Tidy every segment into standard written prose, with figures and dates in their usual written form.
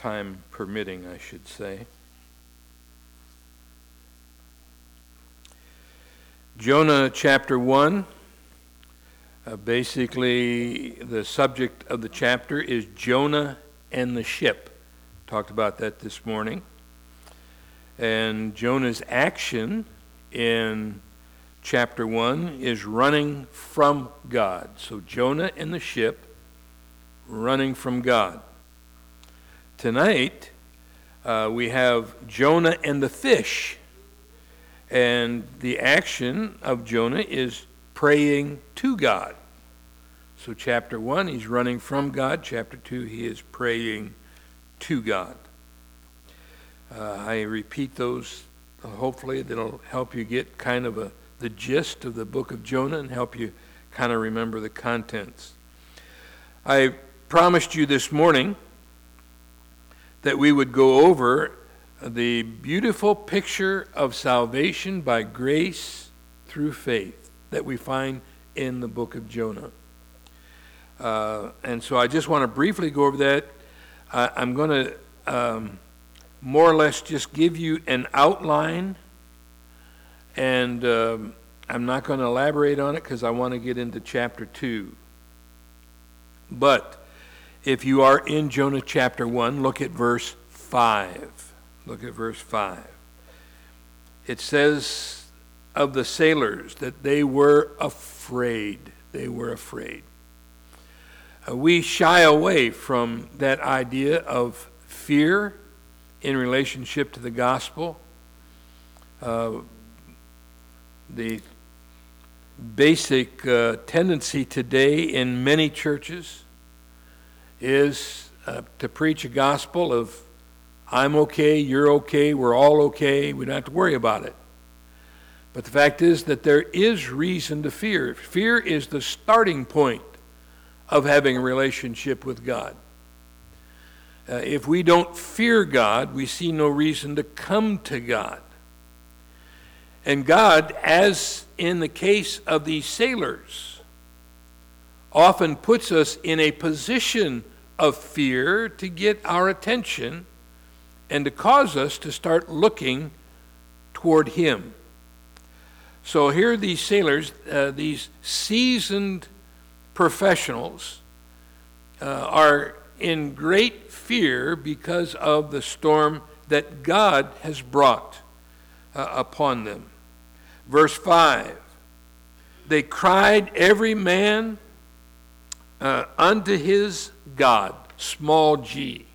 time permitting, I should say. Jonah chapter 1, basically the subject of the chapter is Jonah and the ship. Talked about that this morning. And Jonah's action in chapter 1 is running from God. So Jonah and the ship running from God. Tonight, we have Jonah and the fish. And the action of Jonah is praying to God. So chapter 1, he's running from God. Chapter 2, he is praying to God. I repeat those. Hopefully that'll help you get kind of the gist of the book of Jonah and help you kind of remember the contents. I promised you this morning that we would go over the beautiful picture of salvation by grace through faith that we find in the book of Jonah. And so I just want to briefly go over that. I'm going to more or less just give you an outline, and I'm not going to elaborate on it because I want to get into chapter 2. But if you are in Jonah chapter 1, look at verse 5. Look at verse 5. It says of the sailors that they were afraid. They were afraid. We shy away from that idea of fear in relationship to the gospel. The basic tendency today in many churches is to preach a gospel of I'm okay, you're okay, we're all okay, we don't have to worry about it. But the fact is that there is reason to fear. Fear is the starting point of having a relationship with God. If we don't fear God, we see no reason to come to God. And God, as in the case of these sailors, often puts us in a position of fear to get our attention and to cause us to start looking toward Him. So here these sailors, these seasoned professionals, are in great fear because of the storm that God has brought upon them. Verse 5, they cried every man unto his God, small g.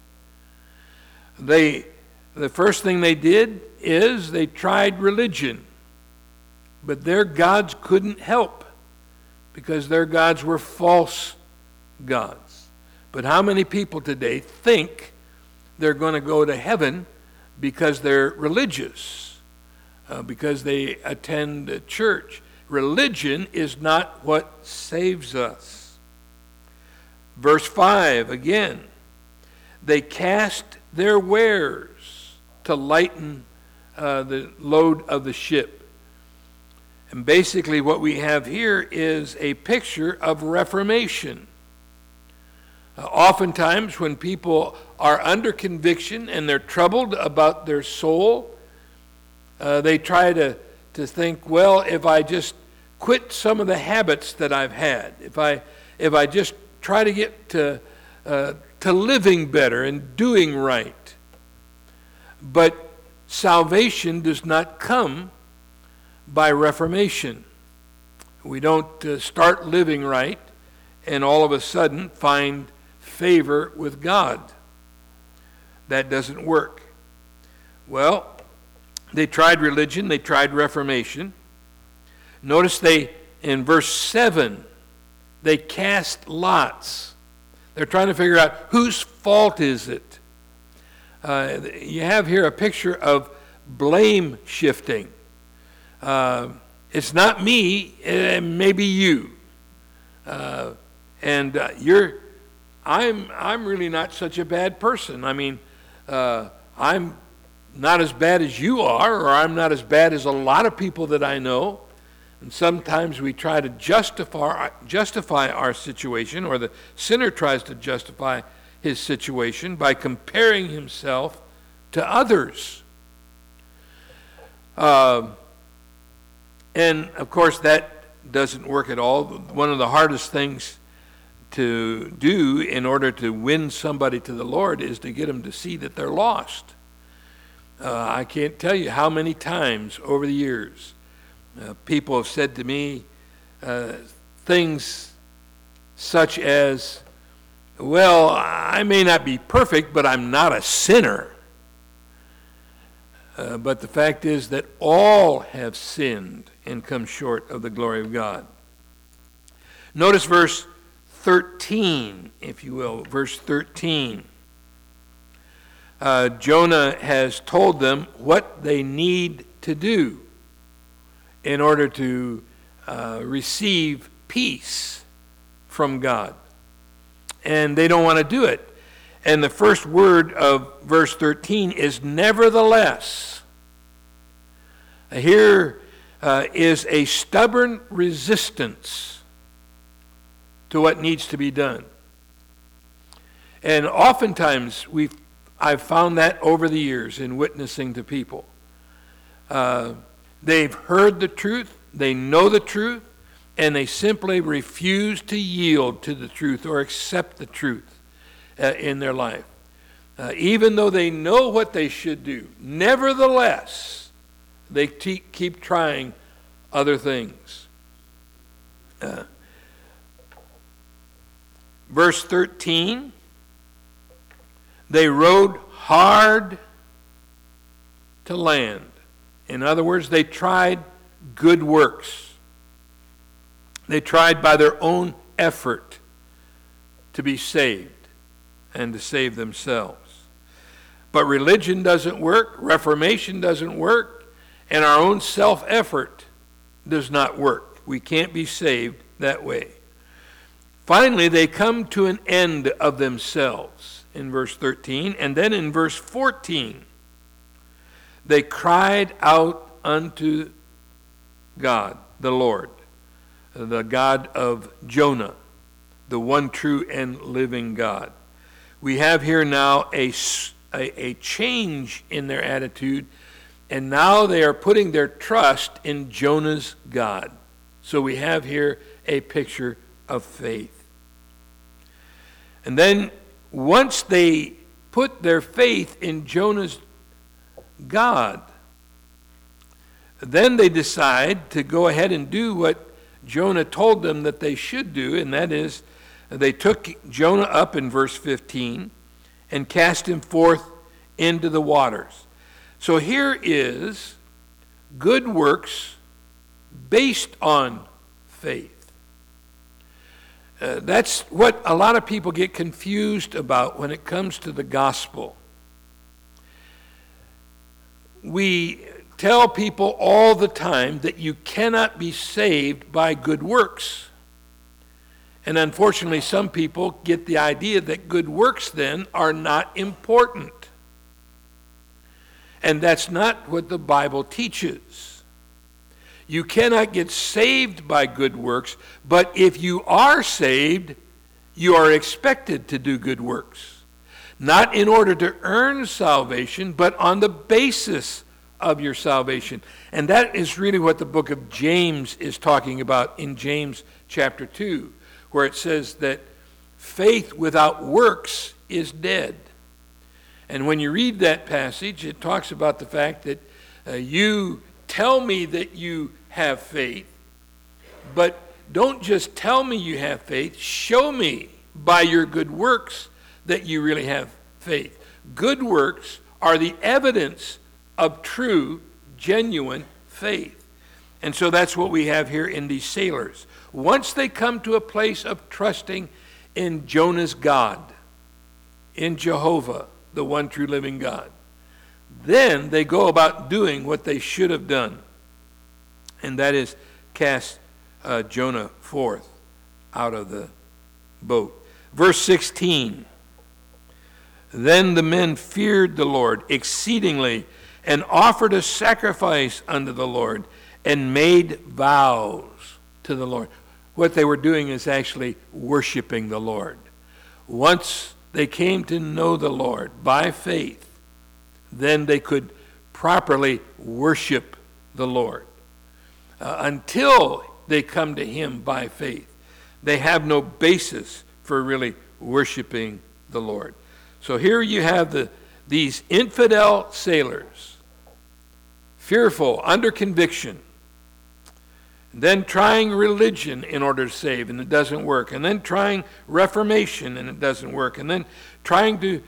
The first thing they did is they tried religion, but their gods couldn't help because their gods were false gods. But how many people today think they're going to go to heaven because they're religious, because they attend a church? Religion is not what saves us. Verse 5 again, they cast their wares to lighten the load of the ship. And basically what we have here is a picture of reformation. Oftentimes when people are under conviction and they're troubled about their soul, they try to think, well, if I just quit some of the habits that I've had, if I just try to get to living better and doing right. But salvation does not come by reformation. We don't start living right and all of a sudden find favor with God. That doesn't work. Well, they tried religion, they tried reformation. Notice in verse 7, they cast lots. They're trying to figure out whose fault is it. You have here a picture of blame shifting. It's not me, maybe you. I'm really not such a bad person. I mean, I'm not as bad as you are, or I'm not as bad as a lot of people that I know. And sometimes we try to justify our situation, or the sinner tries to justify his situation by comparing himself to others. And of course, that doesn't work at all. One of the hardest things to do in order to win somebody to the Lord is to get them to see that they're lost. I can't tell you how many times over the years people have said to me things such as, well, I may not be perfect, but I'm not a sinner. But the fact is that all have sinned and come short of the glory of God. Notice verse 13, if you will, verse 13. Jonah has told them what they need to do in order to receive peace from God. And they don't want to do it. And the first word of verse 13 is nevertheless. Here is a stubborn resistance to what needs to be done. And oftentimes I've found that over the years in witnessing to people. They've heard the truth, they know the truth, and they simply refuse to yield to the truth or accept the truth in their life. Even though they know what they should do, nevertheless, they keep trying other things. Verse 13, they rode hard to land. In other words, they tried good works. They tried by their own effort to be saved and to save themselves. But religion doesn't work, reformation doesn't work, and our own self-effort does not work. We can't be saved that way. Finally, they come to an end of themselves in verse 13, and then in verse 14, they cried out unto God, the Lord, the God of Jonah, the one true and living God. We have here now a change in their attitude, and now they are putting their trust in Jonah's God. So we have here a picture of faith. And then once they put their faith in Jonah's God, then they decide to go ahead and do what Jonah told them that they should do, and that is they took Jonah up in verse 15 and cast him forth into the waters. So here is good works based on faith. That's what a lot of people get confused about when it comes to the gospel. We tell people all the time that you cannot be saved by good works. And unfortunately, some people get the idea that good works then are not important. And that's not what the Bible teaches. You cannot get saved by good works, but if you are saved, you are expected to do good works. Not in order to earn salvation, but on the basis of your salvation. And that is really what the book of James is talking about in James chapter 2, where it says that faith without works is dead. And when you read that passage, it talks about the fact that you tell me that you have faith, but don't just tell me you have faith, show me by your good works that you really have faith. Good works are the evidence of true, genuine faith. And so that's what we have here in these sailors. Once they come to a place of trusting in Jonah's God, in Jehovah, the one true living God, then they go about doing what they should have done. And that is cast Jonah forth out of the boat. Verse 16, then the men feared the Lord exceedingly and offered a sacrifice unto the Lord and made vows to the Lord. What they were doing is actually worshiping the Lord. Once they came to know the Lord by faith, then they could properly worship the Lord. Until they come to him by faith, they have no basis for really worshiping the Lord. So here you have these infidel sailors, fearful, under conviction, then trying religion in order to save, and it doesn't work, and then trying reformation, and it doesn't work, and then trying to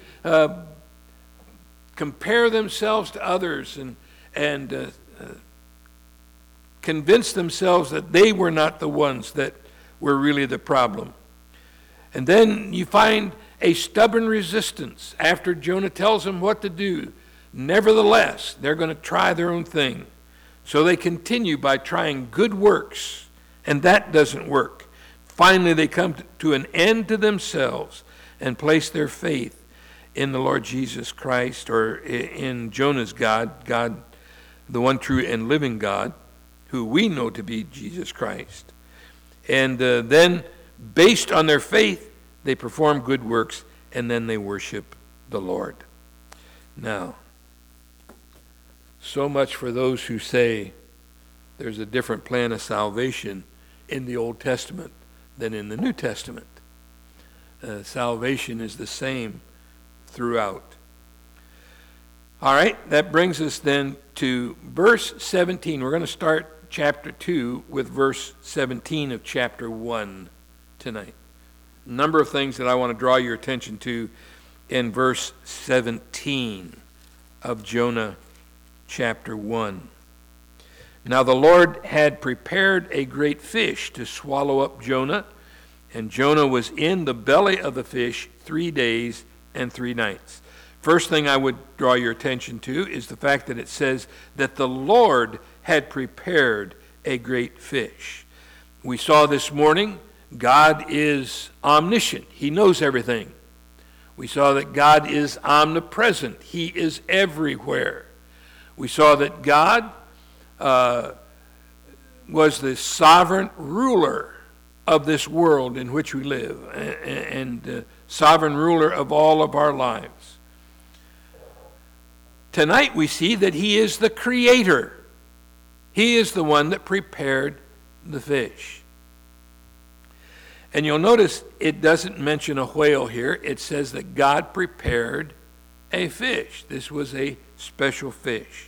compare themselves to others and convince themselves that they were not the ones that were really the problem. And then you find a stubborn resistance after Jonah tells them what to do. Nevertheless, they're going to try their own thing. So they continue by trying good works, and that doesn't work. Finally, they come to an end to themselves and place their faith in the Lord Jesus Christ, or in Jonah's God, the one true and living God, who we know to be Jesus Christ. And then, based on their faith, they perform good works, and then they worship the Lord. Now, so much for those who say there's a different plan of salvation in the Old Testament than in the New Testament. Salvation is the same throughout. All right, that brings us then to verse 17. We're going to start chapter 2 with verse 17 of chapter 1 tonight. A number of things that I want to draw your attention to in verse 17 of Jonah chapter 1. Now the Lord had prepared a great fish to swallow up Jonah, and Jonah was in the belly of the fish 3 days and 3 nights. First thing I would draw your attention to is the fact that it says that the Lord had prepared a great fish. We saw this morning God is omniscient. He knows everything. We saw that God is omnipresent. He is everywhere. We saw that God was the sovereign ruler of this world in which we live, and sovereign ruler of all of our lives. Tonight we see that he is the creator. He is the one that prepared the fish. And you'll notice it doesn't mention a whale here. It says that God prepared a fish. This was a special fish.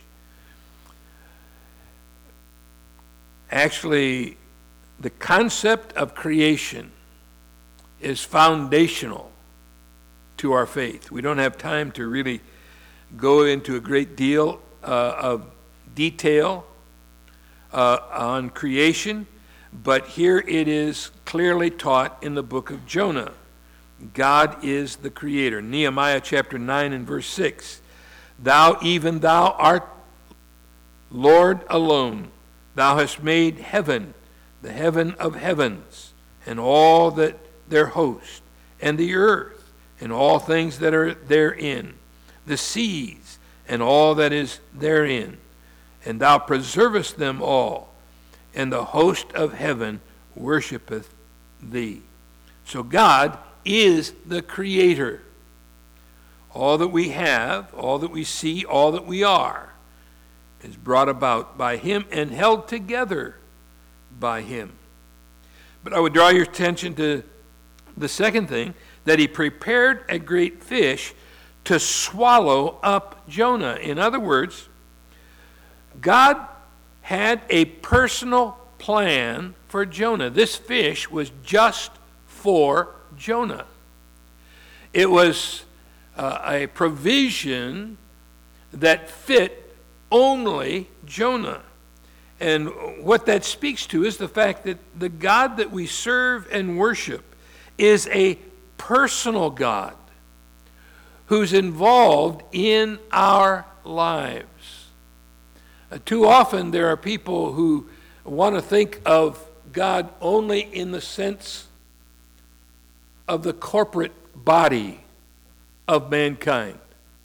Actually, the concept of creation is foundational to our faith. We don't have time to really go into a great deal of detail on creation, but here it is clearly taught in the book of Jonah. God is the creator. Nehemiah chapter 9 and verse 6. Thou, even thou art Lord alone. Thou hast made heaven, the heaven of heavens, and all that their host, and the earth, and all things that are therein, the seas, and all that is therein. And thou preservest them all, and the host of heaven worshipeth thee. So God is the creator. All that we have, all that we see, all that we are, is brought about by him and held together by him. But I would draw your attention to the second thing, that he prepared a great fish to swallow up Jonah. In other words, God had a personal plan for Jonah. This fish was just for Jonah. It was a provision that fit only Jonah. And what that speaks to is the fact that the God that we serve and worship is a personal God who's involved in our lives. Too often there are people who want to think of God only in the sense of the corporate body of mankind.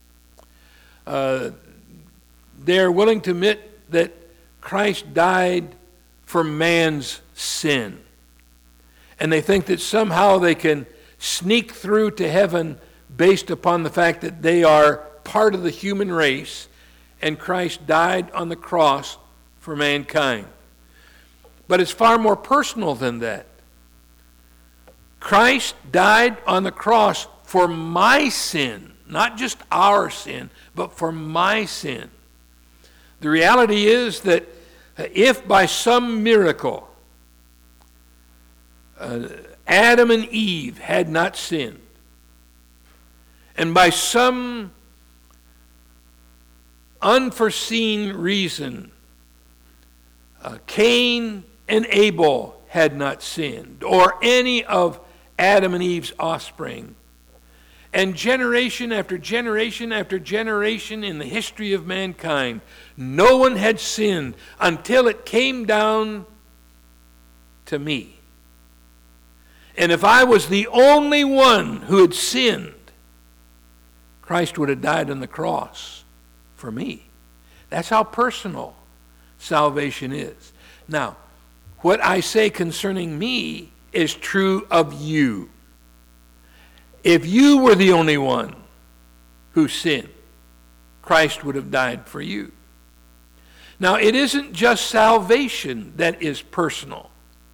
They're willing to admit that Christ died for man's sin. And they think that somehow they can sneak through to heaven based upon the fact that they are part of the human race, and Christ died on the cross for mankind. But it's far more personal than that. Christ died on the cross for my sin, not just our sin, but for my sin. The reality is that if by some miracle Adam and Eve had not sinned, and by some unforeseen reason Cain and Abel had not sinned, or any of Adam and Eve's offspring, and generation after generation after generation in the history of mankind, no one had sinned until it came down to me. And if I was the only one who had sinned, Christ would have died on the cross for me. That's how personal salvation is. Now, what I say concerning me is true of you. If you were the only one who sinned, Christ would have died for you. Now, it isn't just salvation that is personal,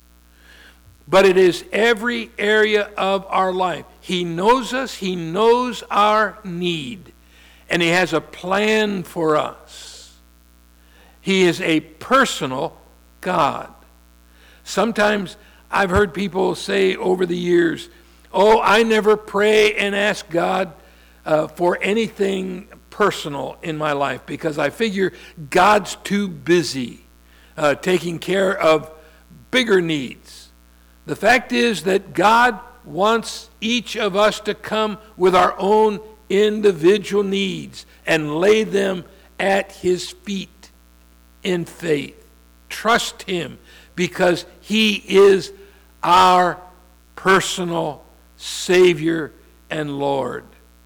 but it is every area of our life. He knows us, He knows our need, and He has a plan for us. He is a personal God. Sometimes I've heard people say over the years, "Oh, I never pray and ask God for anything personal in my life because I figure God's too busy taking care of bigger needs." The fact is that God wants each of us to come with our own individual needs and lay them at His feet in faith. Trust Him because He is our personal Savior and Lord.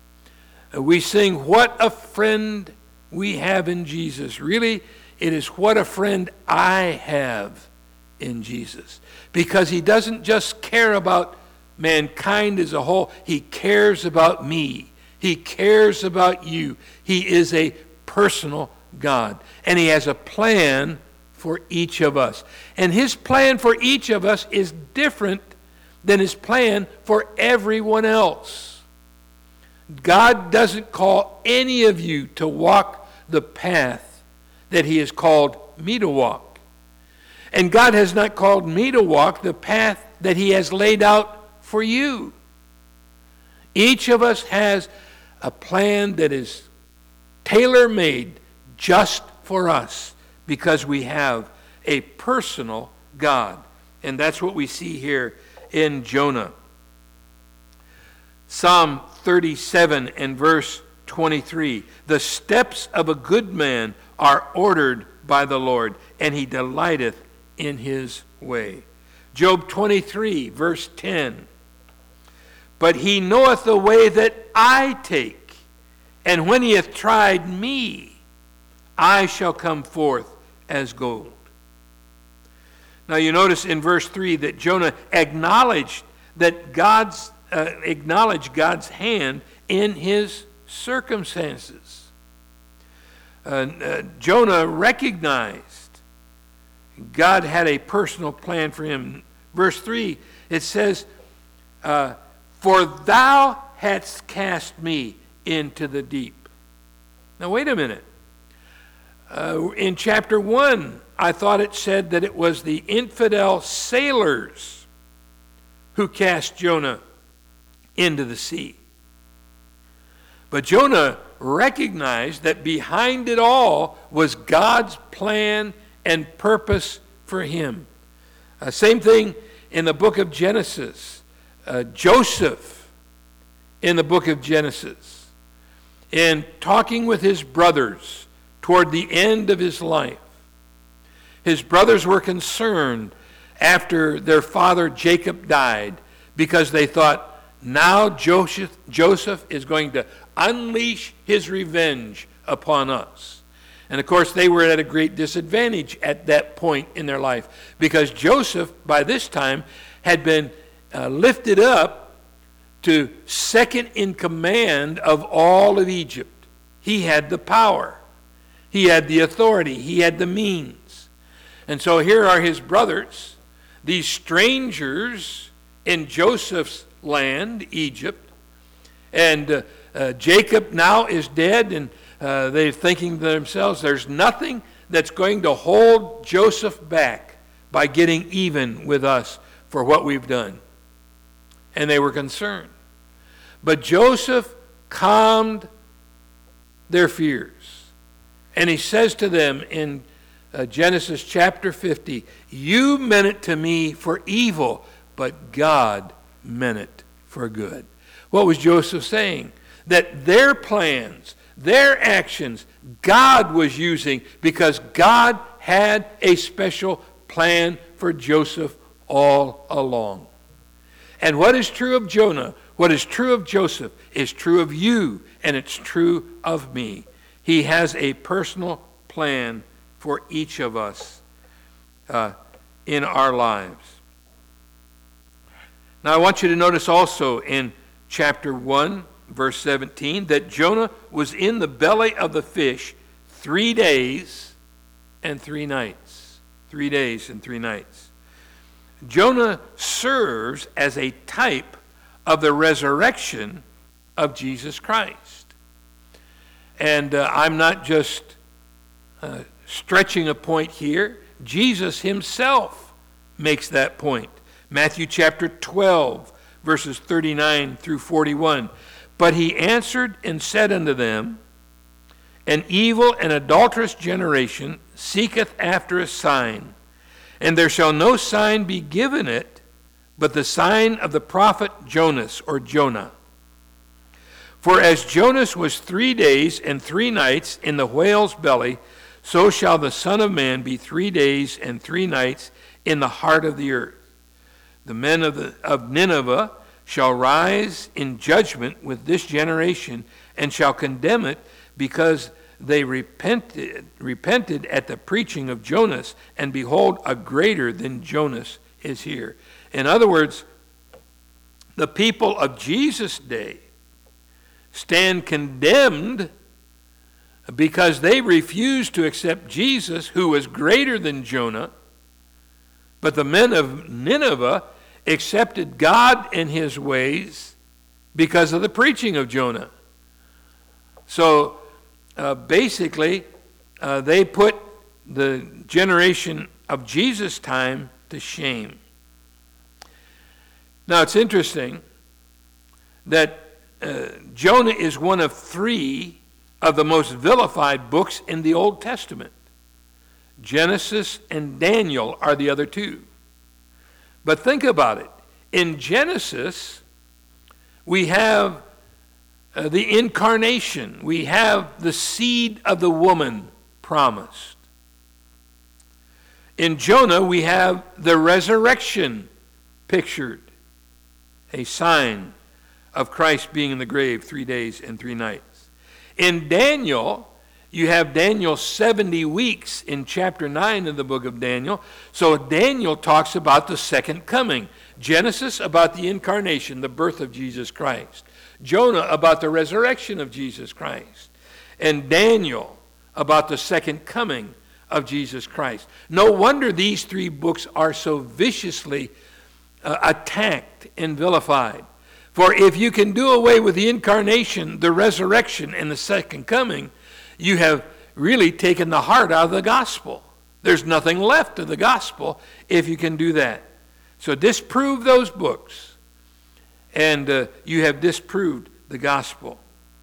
We sing, "What a friend we have in Jesus." Really, it is what a friend I have in Jesus. Because He doesn't just care about mankind as a whole. He cares about me. He cares about you. He is a personal God. And He has a plan for each of us. And His plan for each of us is different than His plan for everyone else. God doesn't call any of you to walk the path that He has called me to walk. And God has not called me to walk the path that He has laid out for you. Each of us has a plan that is tailor-made just for us because we have a personal God. And that's what we see here in Jonah. Psalm 37 and verse 23. "The steps of a good man are ordered by the Lord, and He delighteth in His way." Job 23 verse 10. "But He knoweth the way that I take, and when He hath tried me, I shall come forth as gold." Now you notice in verse 3 that Jonah acknowledged God's hand in his circumstances. Jonah recognized God had a personal plan for him. Verse 3, it says, "For thou hadst cast me into the deep." Now wait a minute. In chapter 1, I thought it said that it was the infidel sailors who cast Jonah into the sea. But Jonah recognized that behind it all was God's plan and purpose for him. Same thing in the book of Genesis. Joseph in the book of Genesis, in talking with his brothers toward the end of his life, his brothers were concerned after their father Jacob died because they thought, now Joseph is going to unleash his revenge upon us. And of course, they were at a great disadvantage at that point in their life because Joseph, by this time, had been lifted up to second in command of all of Egypt. He had the power. He had the authority. He had the means. And so here are his brothers, these strangers in Joseph's land, Egypt. And Jacob now is dead, and they're thinking to themselves, there's nothing that's going to hold Joseph back by getting even with us for what we've done. And they were concerned. But Joseph calmed their fears. And he says to them in Genesis chapter 50, you meant it to me for evil, but God meant it for good. What was Joseph saying? That their plans, their actions, God was using because God had a special plan for Joseph all along. And what is true of Jonah, what is true of Joseph, is true of you, and it's true of me. He has a personal plan for each of us in our lives. Now I want you to notice also in chapter 1, verse 17, that Jonah was in the belly of the fish 3 days and 3 nights. 3 days and 3 nights. Jonah serves as a type of the resurrection of Jesus Christ. And I'm not just stretching a point here. Jesus himself makes that point. Matthew chapter 12, verses 39 through 41. But he answered and said unto them, an evil and adulterous generation seeketh after a sign, and there shall no sign be given it, but the sign of the prophet Jonas, or Jonah. For as Jonas was 3 days and 3 nights in the whale's belly, so shall the Son of Man be 3 days and 3 nights in the heart of the earth. The men of Nineveh shall rise in judgment with this generation, and shall condemn it, because they repented at the preaching of Jonas, and behold, a greater than Jonas is here. In other words, the people of Jesus' day stand condemned because they refused to accept Jesus, who was greater than Jonah. But the men of Nineveh accepted God and his ways because of the preaching of Jonah. So basically, they put the generation of Jesus' time to shame. Now it's interesting that Jonah is one of 3 of the most vilified books in the Old Testament. Genesis and Daniel are the other 2. But think about it. In Genesis, we have the incarnation. We have the seed of the woman promised. In Jonah, we have the resurrection pictured, a sign of Christ being in the grave 3 days and 3 nights. In Daniel, you have Daniel's 70 weeks in chapter 9 of the book of Daniel. So Daniel talks about the second coming. Genesis about the incarnation, the birth of Jesus Christ. Jonah about the resurrection of Jesus Christ. And Daniel about the second coming of Jesus Christ. No wonder these 3 books are so viciously attacked and vilified. For if you can do away with the incarnation, the resurrection, and the second coming, you have really taken the heart out of the gospel. There's nothing left of the gospel if you can do that. So disprove those books, and you have disproved the gospel.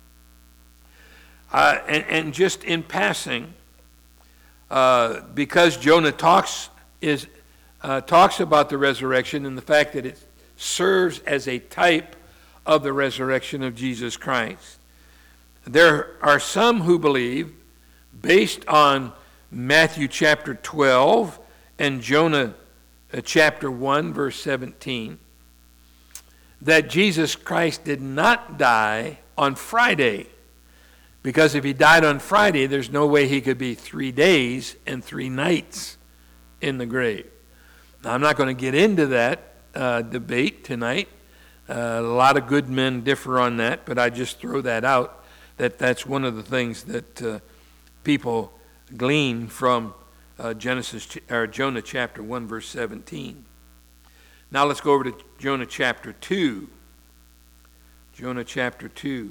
And just in passing, because Jonah talks about the resurrection and the fact that it serves as a type of the resurrection of Jesus Christ, there are some who believe, based on Matthew chapter 12 and Jonah chapter 1, verse 17, that Jesus Christ did not die on Friday. Because if he died on Friday, there's no way he could be 3 days and 3 nights in the grave. Now, I'm not going to get into that debate tonight, A lot of good men differ on that, but I just throw that out, that's one of the things that people glean from Jonah chapter 1, verse 17. Now let's go over to Jonah chapter 2. Jonah chapter 2.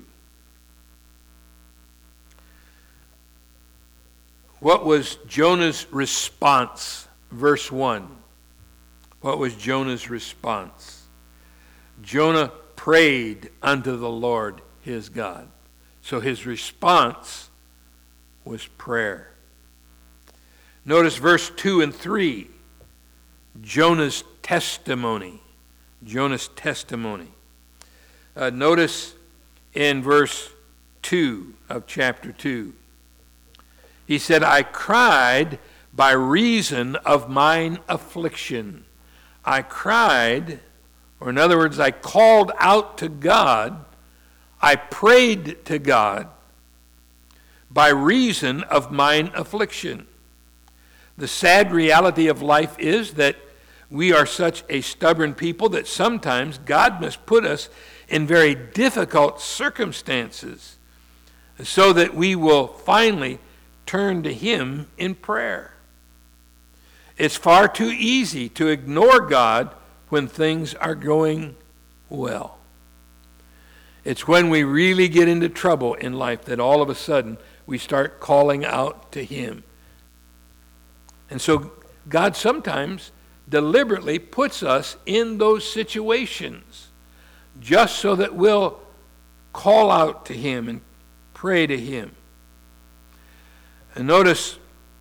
What was Jonah's response? Verse 1. What was Jonah's response? Jonah prayed unto the Lord his God. So his response was prayer. Notice verse 2 and 3. Jonah's testimony. Jonah's testimony. Notice in verse 2 of chapter 2. He said, I cried by reason of mine affliction. I cried, or in other words, I called out to God. I prayed to God by reason of mine affliction. The sad reality of life is that we are such a stubborn people that sometimes God must put us in very difficult circumstances so that we will finally turn to Him in prayer. It's far too easy to ignore God when things are going well. It's when we really get into trouble in life that all of a sudden we start calling out to Him. And so God sometimes deliberately puts us in those situations just so that we'll call out to Him and pray to Him. And notice,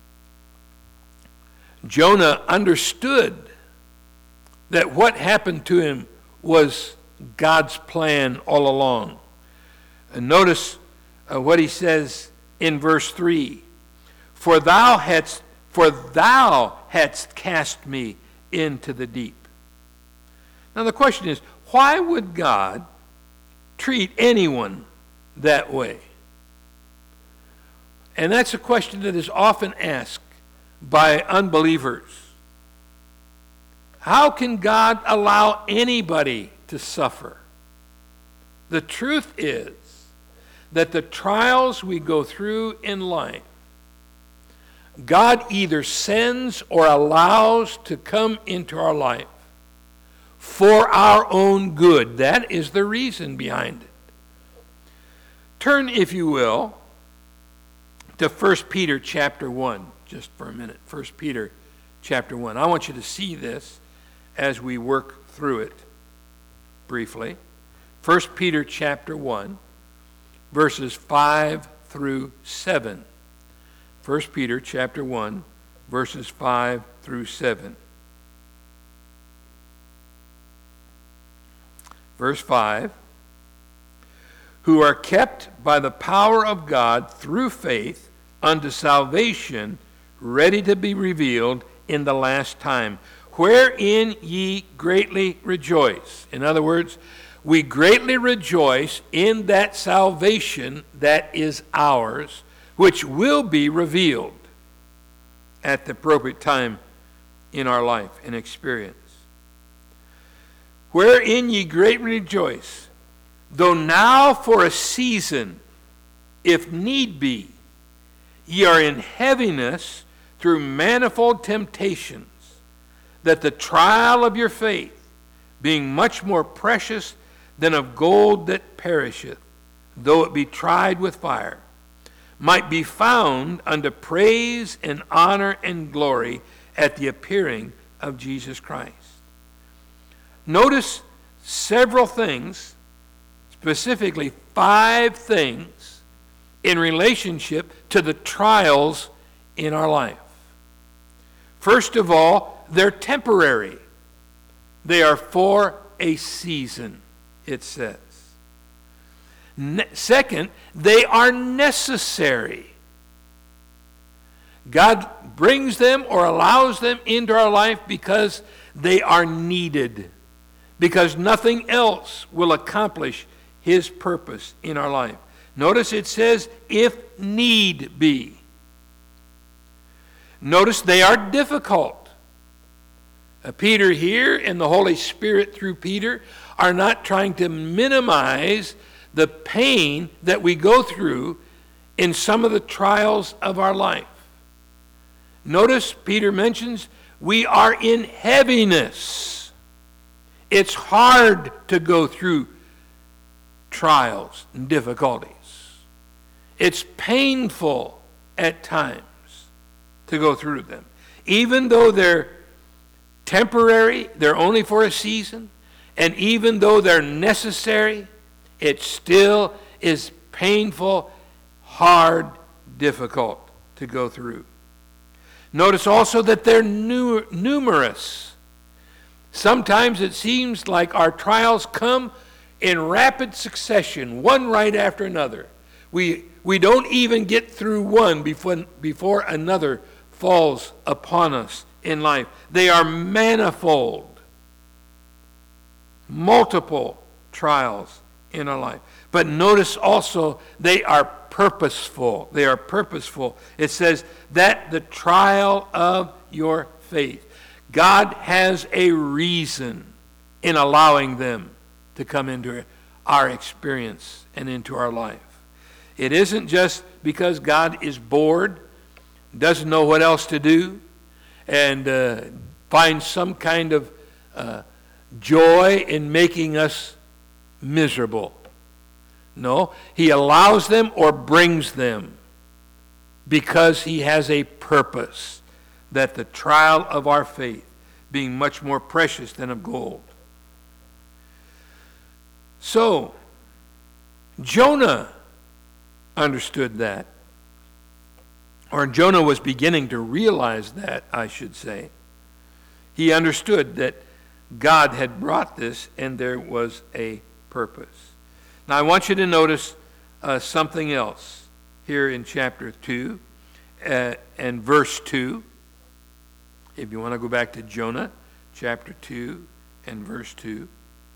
Jonah understood that what happened to him was God's plan all along. And notice what he says in verse 3. For thou hadst cast me into the deep. Now the question is, why would God treat anyone that way? And that's a question that is often asked by unbelievers. How can God allow anybody to suffer? The truth is that the trials we go through in life, God either sends or allows to come into our life for our own good. That is the reason behind it. Turn, if you will, to 1 Peter chapter 1, just for a minute. 1 Peter chapter 1. I want you to see this as we work through it briefly. 1 Peter chapter 1, verses 5 through 7. 1 Peter chapter 1, verses 5 through 7. Verse 5. Who are kept by the power of God through faith unto salvation, ready to be revealed in the last time, wherein ye greatly rejoice. In other words, we greatly rejoice in that salvation that is ours, which will be revealed at the appropriate time in our life and experience. Wherein ye greatly rejoice, though now for a season, if need be, ye are in heaviness through manifold temptations, that the trial of your faith, being much more precious than of gold that perisheth, though it be tried with fire, might be found unto praise and honor and glory at the appearing of Jesus Christ. Notice several things, specifically 5 things, in relationship to the trials in our life. First of all, they're temporary. They are for a season, it says. Second, they are necessary. God brings them or allows them into our life because they are needed, because nothing else will accomplish His purpose in our life. Notice it says, if need be. Notice they are difficult. Peter here and the Holy Spirit through Peter are not trying to minimize the pain that we go through in some of the trials of our life. Notice Peter mentions we are in heaviness. It's hard to go through trials and difficulties. It's painful at times to go through them. Even though they're temporary, they're only for a season, and even though they're necessary, it still is painful, hard, difficult to go through. Notice also that they're numerous. Sometimes it seems like our trials come in rapid succession, one right after another. We don't even get through one before another falls upon us in life. They are manifold, multiple trials in our life. But notice also they are purposeful. They are purposeful. It says that the trial of your faith. God has a reason in allowing them to come into our experience and into our life. It isn't just because God is bored, doesn't know what else to do, and finds some kind of joy in making us miserable. No, he allows them or brings them because he has a purpose, that the trial of our faith being much more precious than of gold. So, Jonah understood that. Or Jonah was beginning to realize that, I should say. He understood that God had brought this and there was a purpose. Now I want you to notice something else here in chapter 2 and verse 2. If you want to go back to Jonah, chapter 2 and verse 2.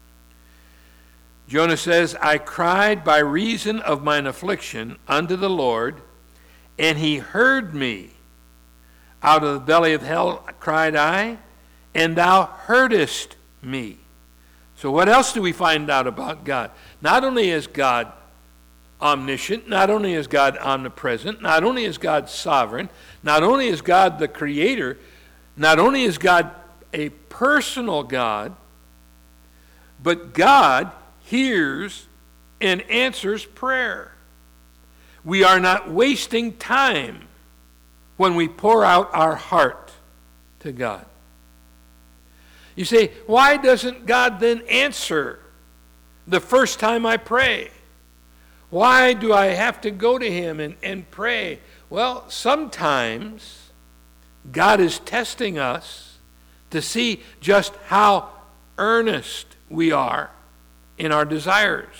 Jonah says, I cried by reason of mine affliction unto the Lord, and he heard me. Out of the belly of hell cried I, and thou heardest me. So what else do we find out about God? Not only is God omniscient, not only is God omnipresent, not only is God sovereign, not only is God the creator, not only is God a personal God, but God hears and answers prayer. We are not wasting time when we pour out our heart to God. You say, why doesn't God then answer the first time I pray? Why do I have to go to him and pray? Well, sometimes God is testing us to see just how earnest we are in our desires.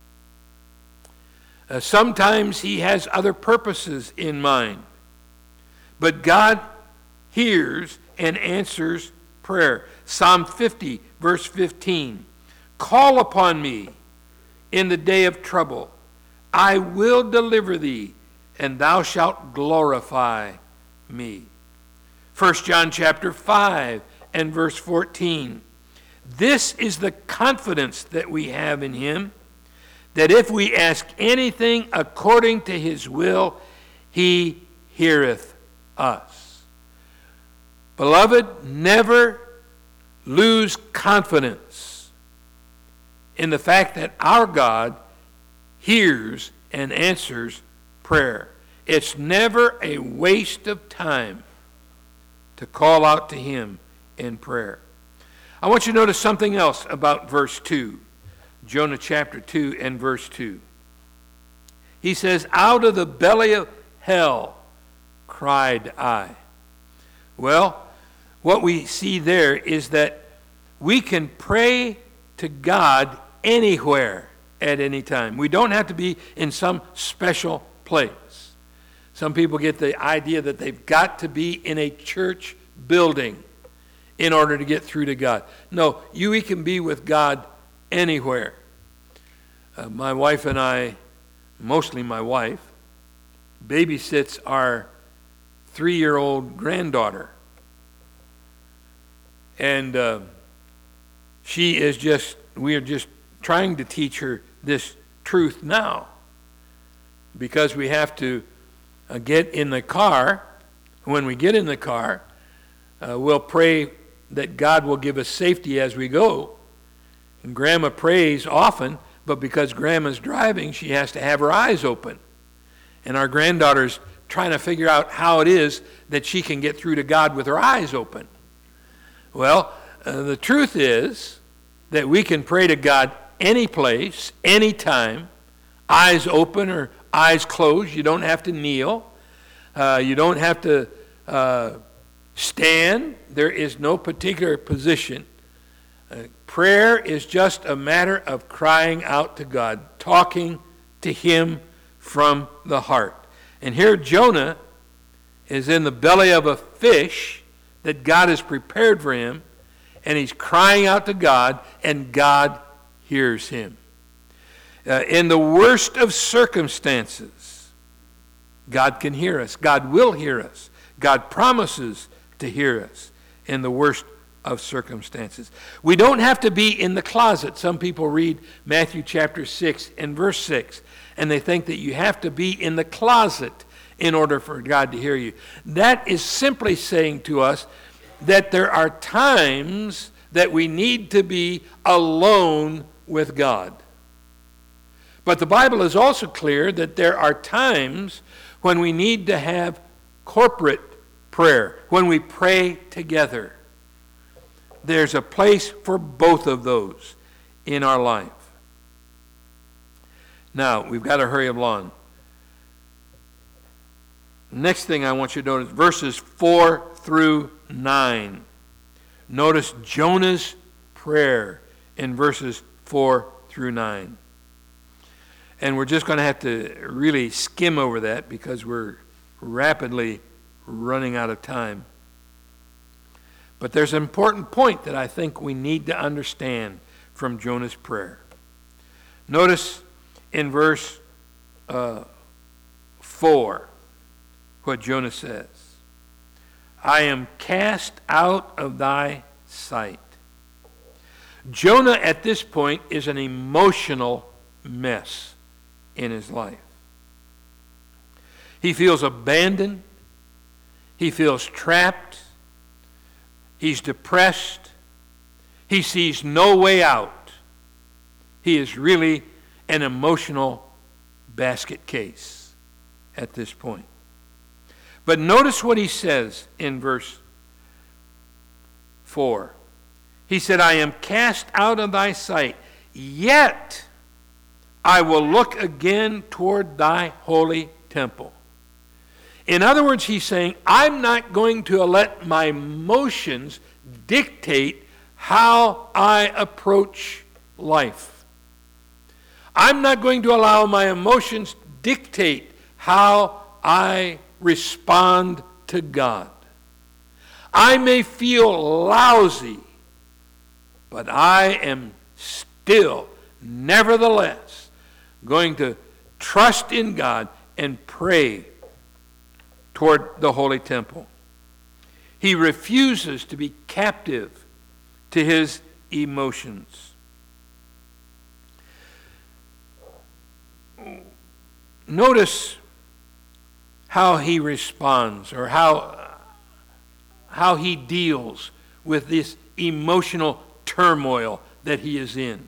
Sometimes he has other purposes in mind. But God hears and answers prayer. Psalm 50, verse 15. Call upon me in the day of trouble. I will deliver thee, and thou shalt glorify me. 1 John chapter 5 and verse 14. This is the confidence that we have in him, that if we ask anything according to his will, he heareth us. Beloved, never lose confidence in the fact that our God hears and answers prayer. It's never a waste of time to call out to him in prayer. I want you to notice something else about verse 2. Jonah chapter 2 and verse 2. He says, out of the belly of hell cried I. Well, what we see there is that we can pray to God anywhere at any time. We don't have to be in some special place. Some people get the idea that they've got to be in a church building in order to get through to God. No, we can be with God anywhere. My wife and I, mostly my wife, babysits our 3-year-old granddaughter. And she is just we are just trying to teach her this truth now, because we have to get in the car. When we get in the car, we'll pray that God will give us safety as we go. And Grandma prays often, but because Grandma's driving, she has to have her eyes open. And our granddaughter's trying to figure out how it is that she can get through to God with her eyes open. Well, the truth is that we can pray to God any place, anytime, eyes open or eyes closed. You don't have to kneel. You don't have to stand. There is no particular position. Prayer is just a matter of crying out to God, talking to Him from the heart. And here Jonah is in the belly of a fish that God has prepared for him, and he's crying out to God, and God hears him. In the worst of circumstances, God can hear us. God will hear us. God promises to hear us in the worst of circumstances. We don't have to be in the closet. Some people read Matthew chapter 6 and verse 6, and they think that you have to be in the closet in order for God to hear you. That is simply saying to us that there are times that we need to be alone with God. But the Bible is also clear that there are times when we need to have corporate prayer, when we pray together. There's a place for both of those in our life. Now, we've got to hurry along. Next thing I want you to notice, verses 4 through 9. Notice Jonah's prayer in verses 4 through 9. And we're just going to have to really skim over that because we're rapidly running out of time. But there's an important point that I think we need to understand from Jonah's prayer. Notice in verse 4 what Jonah says. I am cast out of thy sight. Jonah at this point is an emotional mess in his life. He feels abandoned. He feels trapped. He's depressed. He sees no way out. He is really an emotional basket case at this point. But notice what he says in verse 4. He said, I am cast out of thy sight, yet I will look again toward thy holy temple. In other words, he's saying, I'm not going to let my emotions dictate how I approach life. I'm not going to allow my emotions dictate how I respond to God. I may feel lousy, but I am still, nevertheless, going to trust in God and pray toward the holy temple. He refuses to be captive to his emotions. Notice how he responds, or how he deals with this emotional turmoil that he is in.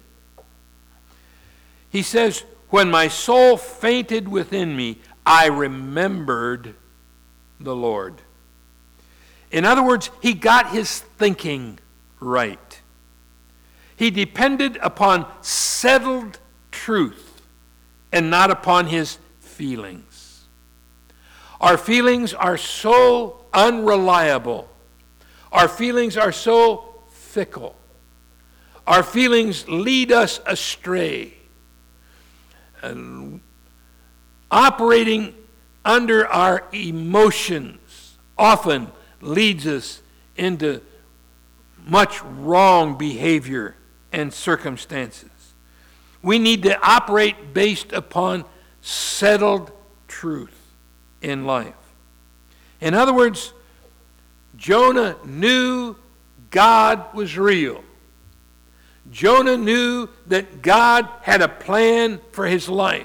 He says, when my soul fainted within me, I remembered the Lord. In other words, he got his thinking right. He depended upon settled truth and not upon his feelings. Our feelings are so unreliable. Our feelings are so fickle. Our feelings lead us astray. Operating under our emotions often leads us into much wrong behavior and circumstances. We need to operate based upon settled truth in life. In other words, Jonah knew God was real. Jonah knew that God had a plan for his life.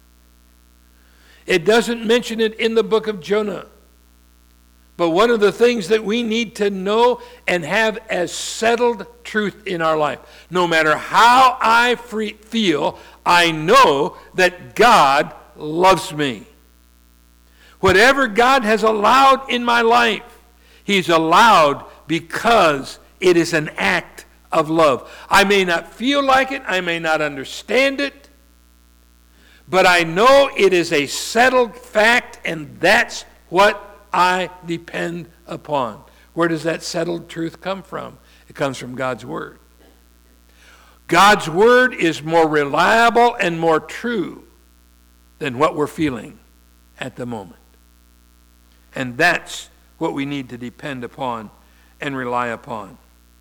It doesn't mention it in the book of Jonah. But one of the things that we need to know and have as settled truth in our life, no matter how I feel, I know that God loves me. Whatever God has allowed in my life, He's allowed because it is an act of love. I may not feel like it, I may not understand it, but I know it is a settled fact, and that's what I depend upon. Where does that settled truth come from? It comes from God's Word. God's Word is more reliable and more true than what we're feeling at the moment. And that's what we need to depend upon and rely upon.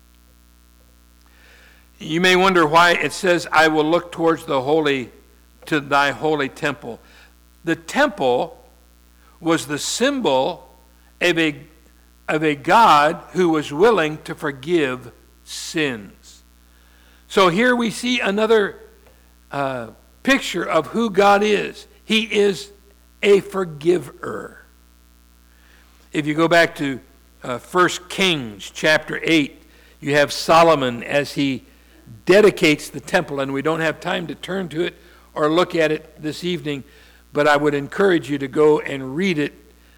You may wonder why it says, I will look towards to thy holy temple. The temple was the symbol of a God who was willing to forgive sins. So here we see another picture of who God is. He is a forgiver. If you go back to 1 Kings chapter 8, you have Solomon as he dedicates the temple, and we don't have time to turn to it or look at it this evening, but I would encourage you to go and read it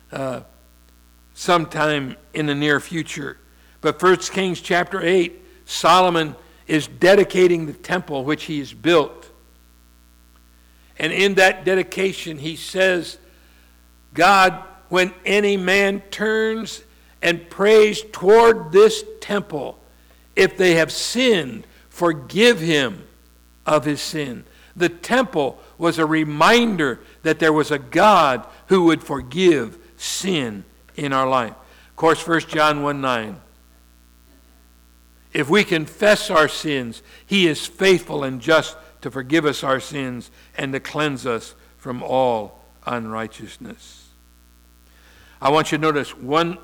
sometime in the near future. But 1 Kings chapter 8, Solomon is dedicating the temple which he has built. And in that dedication he says, God, when any man turns and prays toward this temple, if they have sinned, forgive him of his sin. The temple was a reminder that there was a God who would forgive sin in our life. Of course, 1 John 1:9. If we confess our sins, He is faithful and just to forgive us our sins and to cleanse us from all unrighteousness. I want you to notice one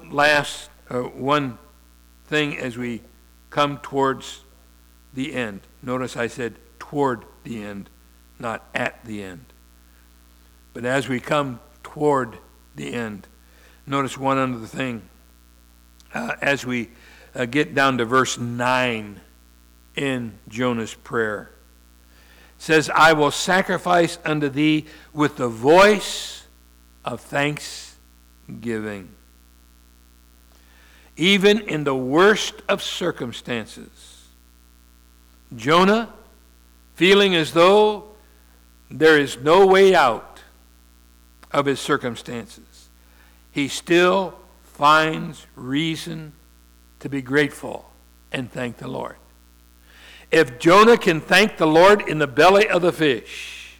thing as we come towards the end. Notice I said toward the end, not at the end. But as we come toward the end, notice one other thing. As we get down to verse 9 in Jonah's prayer. It says, I will sacrifice unto thee with the voice of thanksgiving. Even in the worst of circumstances, Jonah, feeling as though there is no way out of his circumstances, he still finds reason to be grateful and thank the Lord. If Jonah can thank the Lord in the belly of the fish,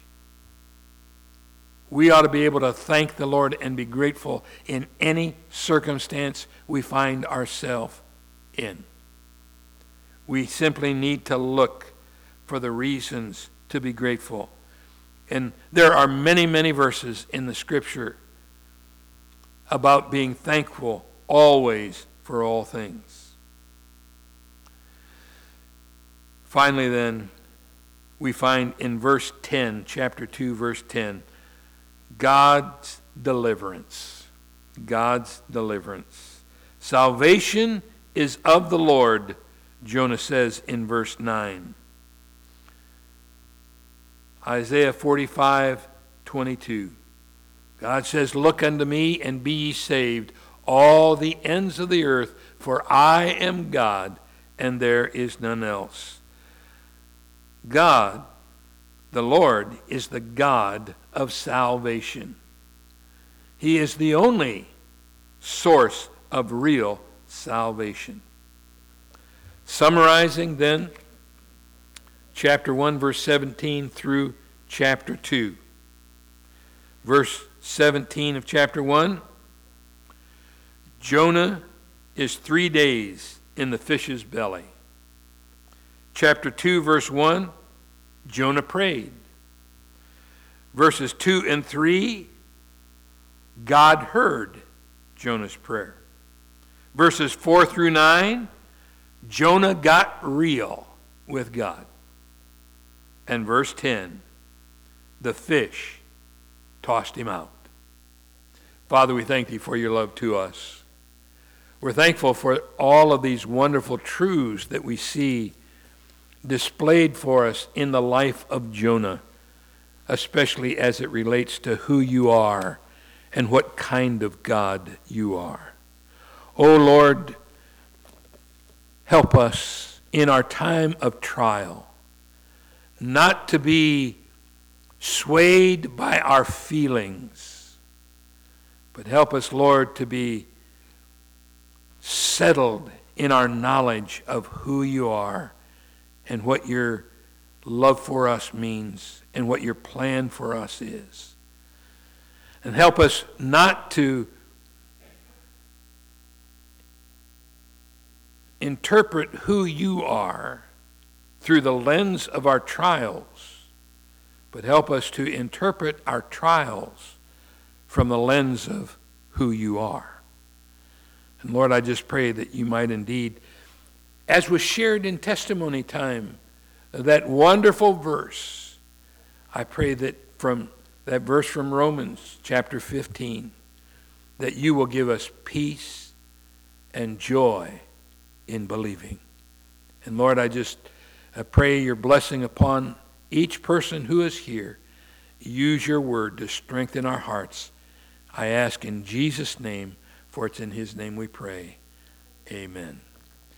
we ought to be able to thank the Lord and be grateful in any circumstance we find ourselves in. We simply need to look for the reasons to be grateful. And there are many, many verses in the Scripture about being thankful always for all things. Finally then, we find in verse 10, chapter 2, verse 10, God's deliverance. God's deliverance. Salvation is of the Lord, Jonah says in verse 9. Isaiah 45:22. God says, look unto me and be ye saved, all the ends of the earth, for I am God, and there is none else. God, the Lord, is the God of salvation. He is the only source of real salvation. Summarizing then, chapter 1, verse 17 through chapter 2. Verse 17 of chapter 1, Jonah is 3 days in the fish's belly. Chapter 2, verse 1, Jonah prayed. Verses 2 and 3, God heard Jonah's prayer. Verses 4 through 9, Jonah got real with God. And verse 10, the fish tossed him out. Father, we thank thee for your love to us. We're thankful for all of these wonderful truths that we see displayed for us in the life of Jonah, especially as it relates to who you are and what kind of God you are. Oh Lord, help us in our time of trial not to be swayed by our feelings, but help us, Lord, to be settled in our knowledge of who you are and what your love for us means and what your plan for us is. And help us not to interpret who you are through the lens of our trials, but help us to interpret our trials from the lens of who you are. And Lord, I just pray that you might indeed, as was shared in testimony time, that wonderful verse, I pray that from that verse from Romans chapter 15, that you will give us peace and joy in believing. And Lord, I pray your blessing upon each person who is here. Use your word to strengthen our hearts. I ask in Jesus' name, for it's in his name we pray. Amen.